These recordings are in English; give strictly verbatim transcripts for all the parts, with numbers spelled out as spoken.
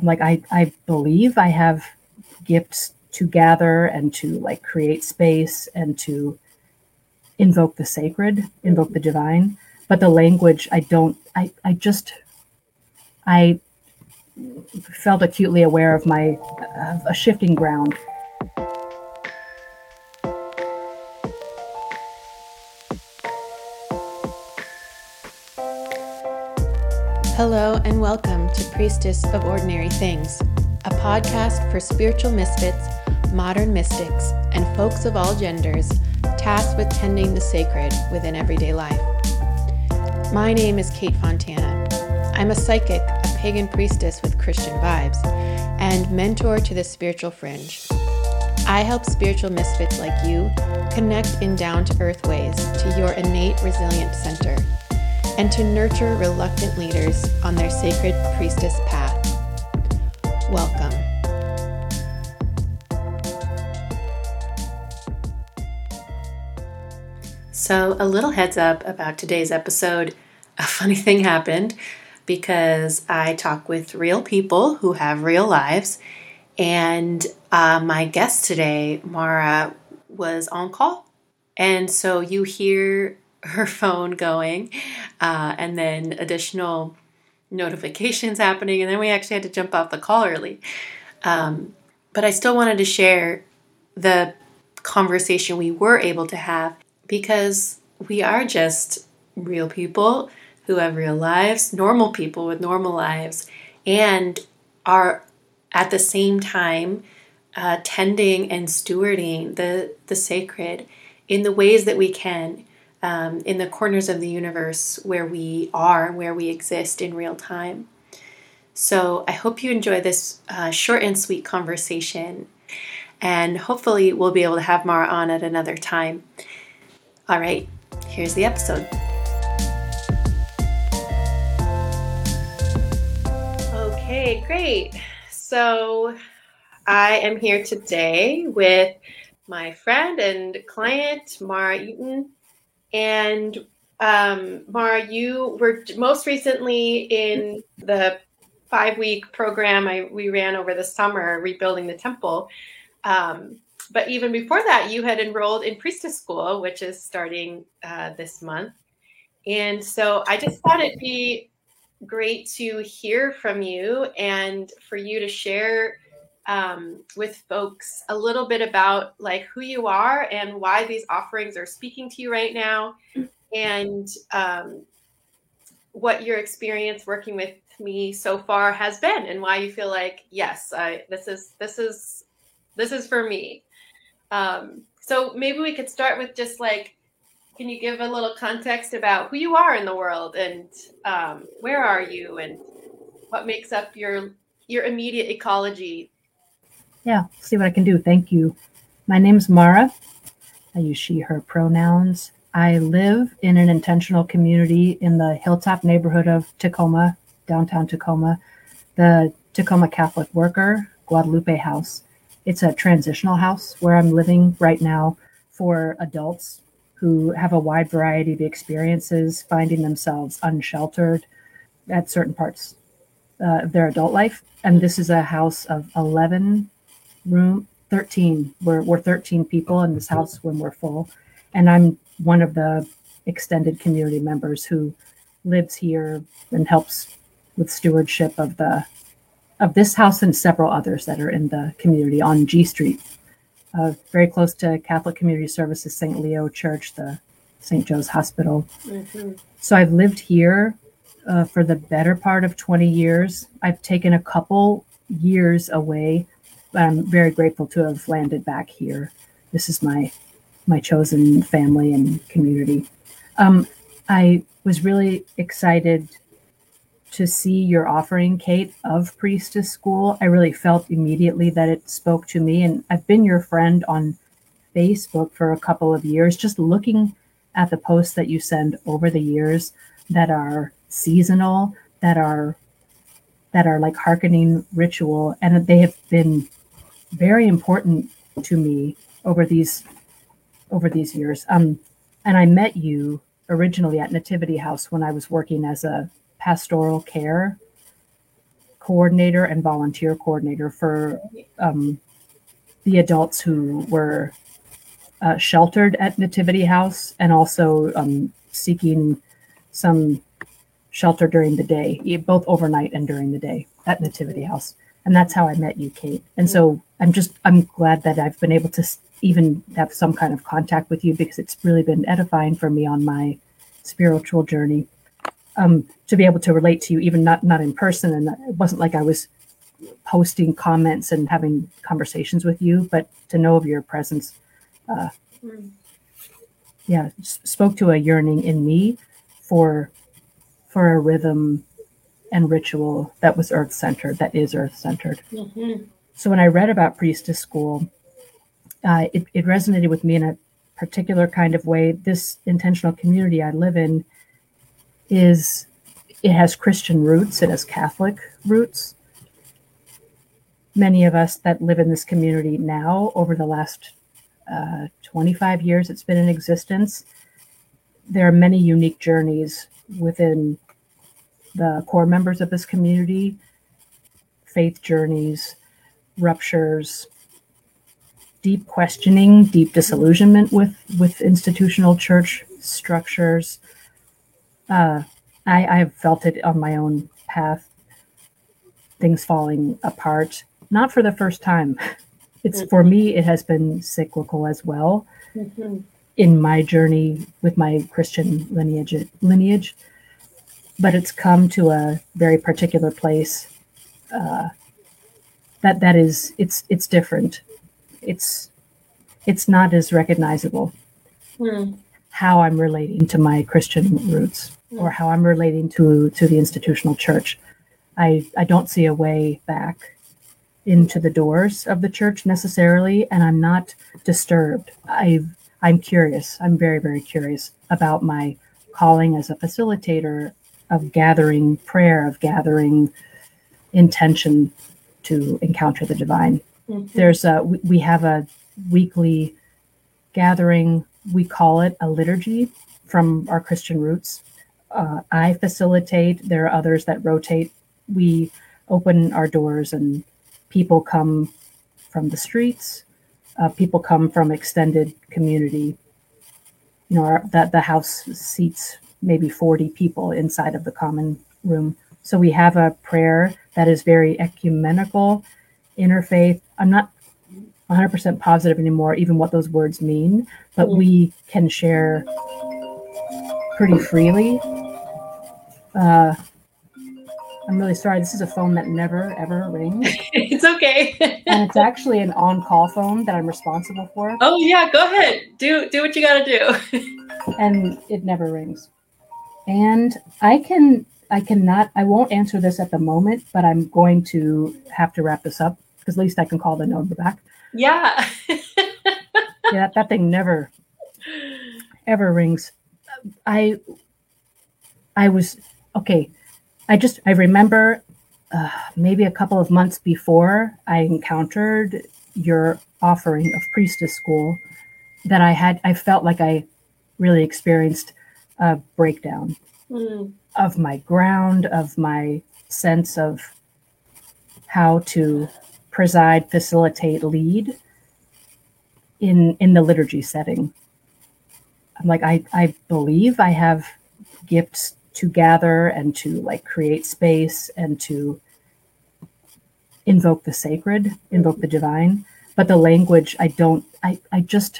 like, I, I believe I have gifts to gather and to like create space and to invoke the sacred, invoke the divine. But the language, I don't, I, I just, I felt acutely aware of my, of a shifting ground. Hello and welcome to Priestess of Ordinary Things, a podcast for spiritual misfits, modern mystics, and folks of all genders tasked with tending the sacred within everyday life. My name is Kate Fontana. I'm a psychic, a pagan priestess with Christian vibes, and mentor to the spiritual fringe. I help spiritual misfits like you connect in down-to-earth ways to your innate resilient center, and to nurture reluctant leaders on their sacred priestess path. Welcome. So, a little heads up about today's episode. A funny thing happened because I talk with real people who have real lives, and uh, my guest today, Mara, was on call. And so you hear her phone going, uh, and then additional notifications happening, and then we actually had to jump off the call early. Um, but I still wanted to share the conversation we were able to have, because we are just real people who have real lives, normal people with normal lives, and are at the same time uh, tending and stewarding the, the sacred in the ways that we can. Um, in the corners of the universe where we are, where we exist in real time. So I hope you enjoy this uh, short and sweet conversation, and hopefully we'll be able to have Mara on at another time. All right, here's the episode. Okay, great. So I am here today with my friend and client, Mara Eaton. And um, Mara, you were most recently in the five-week program I, we ran over the summer, Rebuilding the Temple. Um, but even before that, you had enrolled in Priestess School, which is starting uh, this month. And so I just thought it'd be great to hear from you and for you to share um, with folks a little bit about like who you are and why these offerings are speaking to you right now. And um, what your experience working with me so far has been, and why you feel like, yes, I, this is this is this is for me. Um, so maybe we could start with just like, can you give a little context about who you are in the world, and um, where are you, and what makes up your your immediate ecology? Yeah, see what I can do. Thank you. My name's Mara. I use she, her pronouns. I live in an intentional community in the Hilltop neighborhood of Tacoma, downtown Tacoma, the Tacoma Catholic Worker Guadalupe House. It's a transitional house where I'm living right now for adults who have a wide variety of experiences, finding themselves unsheltered at certain parts uh, of their adult life. And this is a house of eleven room, thirteen. We're, we're thirteen people in this house when we're full. And I'm one of the extended community members who lives here and helps with stewardship of the of this house and several others that are in the community on G Street, uh, very close to Catholic Community Services, Saint Leo Church, the Saint Joe's Hospital. Mm-hmm. So I've lived here uh, for the better part of twenty years. I've taken a couple years away, but I'm very grateful to have landed back here. This is my my chosen family and community. Um, I was really excited to see your offering, Kate, of Priestess School. I really felt immediately that it spoke to me, and I've been your friend on Facebook for a couple of years, just looking at the posts that you send over the years that are seasonal, that are that are like hearkening ritual, and they have been very important to me over these over these years. Um, and I met you originally at Nativity House when I was working as a pastoral care coordinator and volunteer coordinator for um, the adults who were uh, sheltered at Nativity House, and also um, seeking some shelter during the day, both overnight and during the day at Nativity House. And that's how I met you, Kate. And so I'm just, I'm glad that I've been able to even have some kind of contact with you, because it's really been edifying for me on my spiritual journey, um, to be able to relate to you, even not, not in person. And it wasn't like I was posting comments and having conversations with you, but to know of your presence, uh, mm. yeah, spoke to a yearning in me for, for a rhythm and ritual that was earth-centered, that is earth-centered. Mm-hmm. So when I read about Priestess School, uh, it, it resonated with me in a particular kind of way. This intentional community I live in is, it has Christian roots, it has Catholic roots. Many of us that live in this community now, over the last uh, twenty-five years it's been in existence, there are many unique journeys within the core members of this community, faith journeys, ruptures, deep questioning, deep disillusionment with, with institutional church structures. Uh, I, I've felt it on my own path, things falling apart, not for the first time. It's mm-hmm. for me, it has been cyclical as well mm-hmm. in my journey with my Christian lineage, lineage. But it's come to a very particular place uh, that that is, it's it's different. It's it's not as recognizable mm. how I'm relating to my Christian roots mm. or how I'm relating to, to the institutional church. I, I don't see a way back into the doors of the church necessarily, and I'm not disturbed. I've, I'm curious. I'm very, very curious about my calling as a facilitator of gathering prayer, of gathering intention to encounter the divine. Mm-hmm. There's a, we, we have a weekly gathering. We call it a liturgy from our Christian roots. Uh, I facilitate. There are others that rotate. We open our doors and people come from the streets. Uh, people come from extended community. You know, our, that the house seats maybe forty people inside of the common room. So we have a prayer that is very ecumenical, interfaith. I'm not one hundred percent positive anymore, even what those words mean, but mm. we can share pretty freely. Uh, I'm really sorry. This is a phone that never, ever rings. It's okay. And it's actually an on-call phone that I'm responsible for. Oh, yeah. Go ahead. Do, do what you got to do. And it never rings. And I can, I cannot, I won't answer this at the moment, but I'm going to have to wrap this up because at least I can call the number back. Yeah. Yeah, that, that thing never, ever rings. I, I was, okay. I just, I remember uh, maybe a couple of months before I encountered your offering of Priestess School that I had, I felt like I really experienced a breakdown mm. of my ground, of my sense of how to preside, facilitate, lead in in the liturgy setting. I'm like, I, I believe I have gifts to gather and to like create space and to invoke the sacred, invoke the divine. But the language, I don't, I, I just,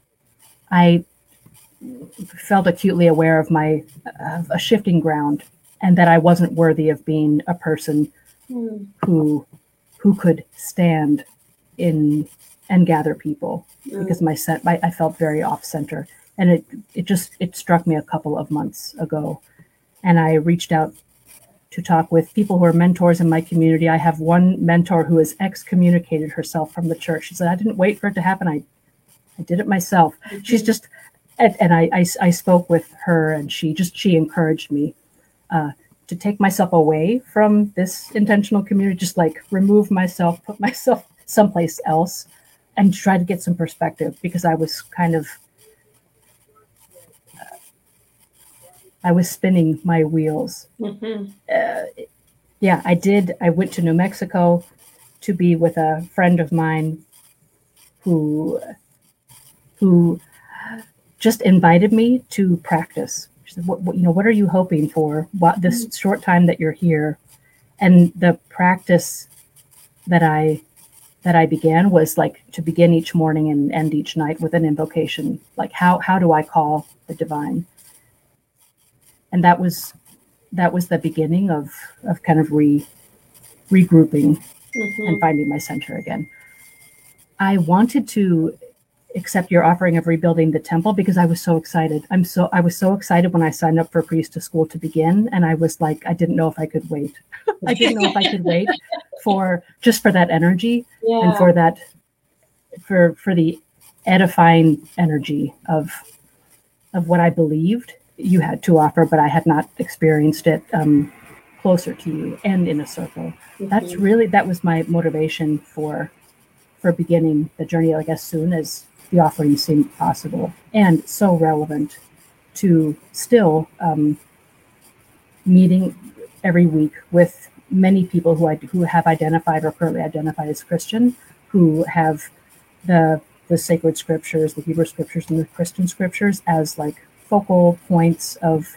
I felt acutely aware of my of a shifting ground and that I wasn't worthy of being a person mm. who who could stand in and gather people mm. because my set I, I felt very off center, and it it just it struck me a couple of months ago, and I reached out to talk with people who are mentors in my community. I have one mentor who has excommunicated herself from the church. She said, I didn't wait for it to happen. I I did it myself. Mm-hmm. She's just And, and I, I, I spoke with her, and she just she encouraged me uh, to take myself away from this intentional community, just like remove myself, put myself someplace else, and try to get some perspective, because I was kind of uh, I was spinning my wheels. Mm-hmm. Uh, yeah, I did. I went to New Mexico to be with a friend of mine who who just invited me to practice. She said, what, what, you know, what are you hoping for? What this mm-hmm. short time that you're here? And the practice that I that I began was like to begin each morning and end each night with an invocation. Like how how do I call the divine? And that was that was the beginning of of kind of re regrouping mm-hmm. and finding my center again. I wanted to accept your offering of rebuilding the temple because I was so excited. I'm so I was so excited when I signed up for priestess school to begin, and I was like, I didn't know if I could wait. I didn't know if I could wait for just for that energy yeah. and for that for for the edifying energy of of what I believed you had to offer, but I had not experienced it um, closer to you and in a circle. Mm-hmm. That's really that was my motivation for for beginning the journey, like as soon as the offering seemed possible, and so relevant to still um, meeting every week with many people who I who have identified or currently identified as Christian, who have the the sacred scriptures, the Hebrew scriptures, and the Christian scriptures as like focal points of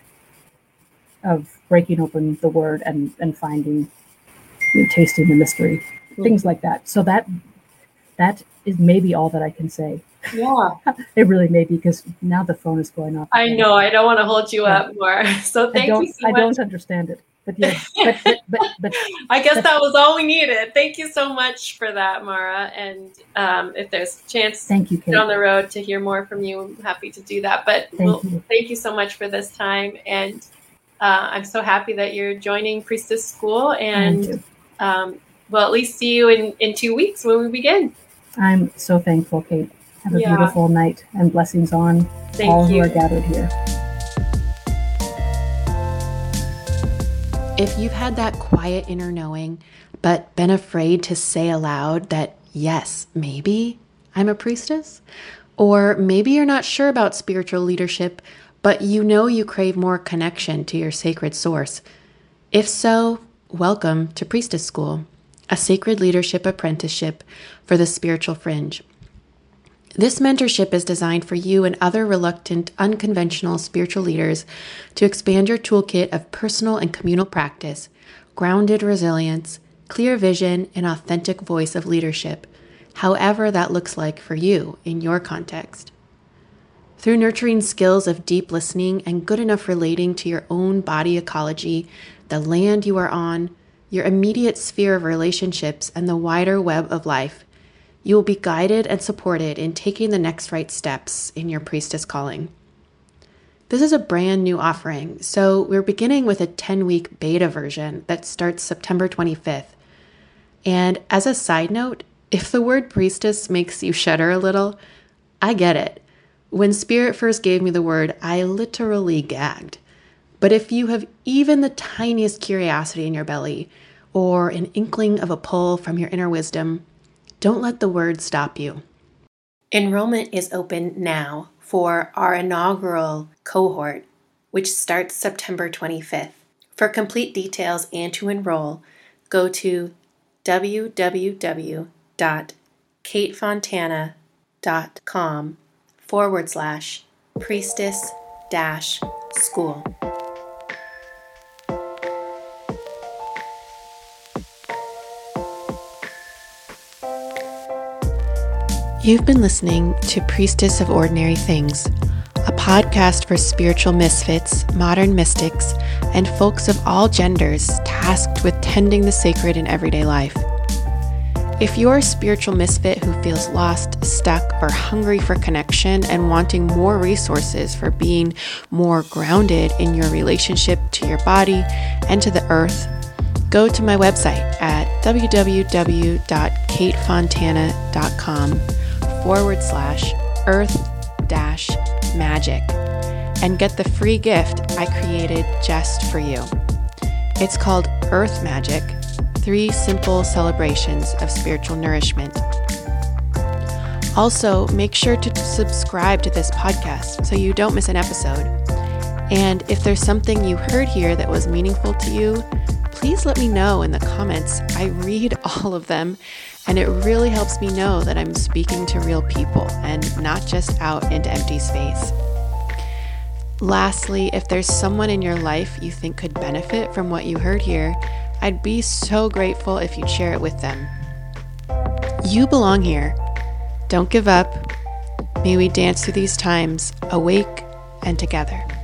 of breaking open the Word and and finding, you know, tasting the mystery, mm-hmm. things like that. So that that is maybe all that I can say. Yeah, it really may be because now the phone is going off. I know. I don't want to hold you yeah. up more. So thank I don't, you so I much. don't understand it, but yes, but, but, but, but I guess that was all we needed. Thank you so much for that, Mara. And um, if there's a chance thank you, Kate. down the road to hear more from you, I'm happy to do that. But thank, we'll, you. thank you so much for this time. And uh, I'm so happy that you're joining Priestess School. And um, we'll at least see you in, in two weeks when we begin. I'm so thankful, Kate. Have a yeah. beautiful night and blessings on Thank all you. who are gathered here. If you've had that quiet inner knowing, but been afraid to say aloud that, yes, maybe I'm a priestess, or maybe you're not sure about spiritual leadership, but you know you crave more connection to your sacred source. If so, welcome to Priestess School, a sacred leadership apprenticeship for the spiritual fringe. This mentorship is designed for you and other reluctant, unconventional spiritual leaders to expand your toolkit of personal and communal practice, grounded resilience, clear vision, and authentic voice of leadership, however that looks like for you in your context. Through nurturing skills of deep listening and good enough relating to your own body ecology, the land you are on, your immediate sphere of relationships, and the wider web of life, you will be guided and supported in taking the next right steps in your priestess calling. This is a brand new offering, so we're beginning with a ten-week beta version that starts September twenty-fifth. And as a side note, if the word priestess makes you shudder a little, I get it. When Spirit first gave me the word, I literally gagged. But if you have even the tiniest curiosity in your belly, or an inkling of a pull from your inner wisdom, don't let the word stop you. Enrollment is open now for our inaugural cohort, which starts September twenty-fifth. For complete details and to enroll, go to www.katefontana.com forward slash priestess dash school. You've been listening to Priestess of Ordinary Things, a podcast for spiritual misfits, modern mystics, and folks of all genders tasked with tending the sacred in everyday life. If you're a spiritual misfit who feels lost, stuck, or hungry for connection and wanting more resources for being more grounded in your relationship to your body and to the earth, go to my website at www.katefontana.com forward slash earth dash magic and get the free gift I created just for you. It's called Earth Magic, Three Simple Celebrations of Spiritual Nourishment. Also, make sure to subscribe to this podcast so you don't miss an episode. And if there's something you heard here that was meaningful to you, please please let me know in the comments. I read all of them, and it really helps me know that I'm speaking to real people and not just out into empty space. Lastly, if there's someone in your life you think could benefit from what you heard here, I'd be so grateful if you'd share it with them. You belong here. Don't give up. May we dance through these times, awake and together.